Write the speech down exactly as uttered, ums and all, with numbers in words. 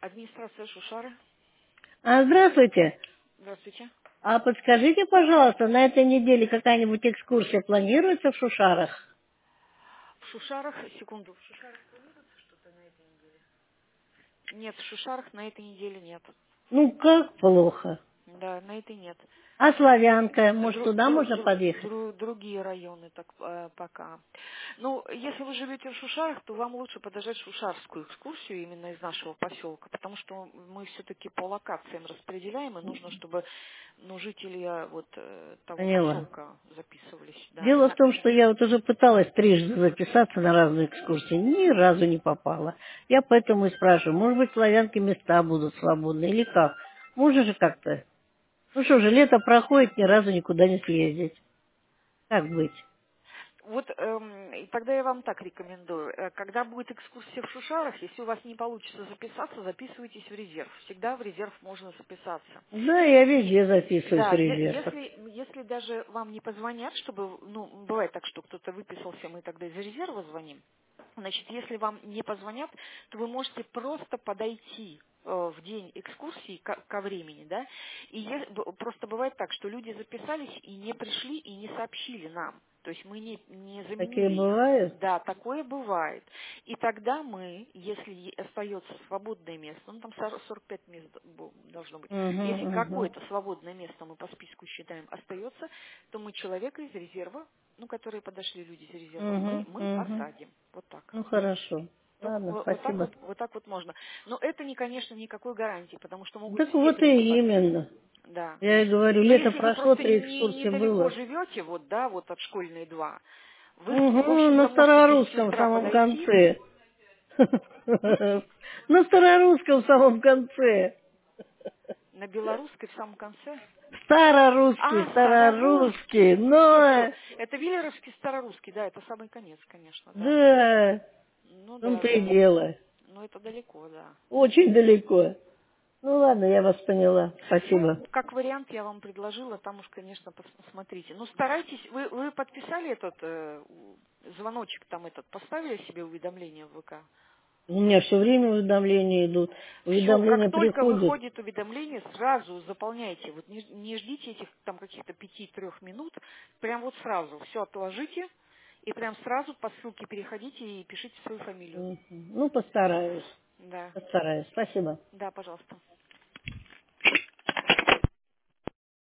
Администрация Шушары. А, здравствуйте. Здравствуйте. А подскажите, пожалуйста, на этой неделе какая-нибудь экскурсия планируется в Шушарах? В Шушарах, секунду, в Шушарах планируется что-то на этой неделе? Нет, в Шушарах на этой неделе нет. Ну, как плохо. Да, на этой нет. А Славянка, может, Дру- туда дру- можно дру- подъехать? дру- другие районы так э, пока. Ну, если вы живете в Шушарах, то вам лучше подождать шушарскую экскурсию именно из нашего поселка, потому что мы все-таки по локациям распределяем, и нужно, чтобы ну, жители э, вот э, того Поняла. поселка записывались. Да. Дело в На- том, что я вот уже пыталась трижды записаться на разные экскурсии, ни разу не попала. Я поэтому и спрашиваю, может быть, в Славянке места будут свободны или как? Можно же как-то. Ну что же, лето проходит, ни разу никуда не съездить. Как быть? Вот эм, и тогда я вам так рекомендую. Э, Когда будет экскурсия в Шушарах, если у вас не получится записаться, записывайтесь в резерв. Всегда в резерв можно записаться. Да, я И везде записываюсь в да, е- резерв. если, если даже вам не позвонят, чтобы, ну, бывает так, что кто-то выписался, мы тогда из резерва звоним. Значит, если вам не позвонят, то вы можете просто подойти э, в день экскурсии ко, ко времени, да, и е- б- просто бывает так, что люди записались и не пришли и не сообщили нам, то есть мы не, не Такие заменили их. бывают? Да, такое бывает. И тогда мы, если е- остается свободное место, ну там сор- сорок пять мест бо- должно быть, если Угу, угу, какое-то свободное место мы по списку считаем остается, то мы человека из резерва, ну, которые подошли люди из резерва, мы, угу, мы угу. посадим. Вот так. Ну, хорошо. Только Ладно, во- вот, так спасибо. вот, вот так вот можно. Но это, не, конечно, никакой гарантии, потому что могут Так все вот перекупать. и именно. Да. Я и говорю, Но лето если вы прошло, просто три не, экскурсии недалеко было. живете, вот, да, вот от школьной два, вы, в Угу, общем-то, на можете в десять Старорусском в утра самом подойти. конце. М? На Старорусском в самом конце. На Белорусской в самом конце. Старорусский, А, Старорусский. Старорусский, Все, все. но... Это Виллеровский, Старорусский, да, это самый конец, конечно, да. Да, Ну в да, том-то и да. дело. Ну это далеко, да. Очень далеко. Ну ладно, я вас поняла. Ну, Спасибо. как вариант я вам предложила, там уж, конечно, посмотрите. Ну, старайтесь, вы, вы подписали этот э, звоночек, там этот, поставили себе уведомление в ВК? У меня все время уведомления идут. Все, как Уведомления только приходят. выходит уведомление, сразу заполняйте. Вот не, не ждите этих там каких-то пяти-трех минут, прям вот сразу все отложите и прям сразу по ссылке переходите и пишите свою фамилию. Мгм. Ну, постараюсь. Да, Постараюсь. Спасибо. да, пожалуйста.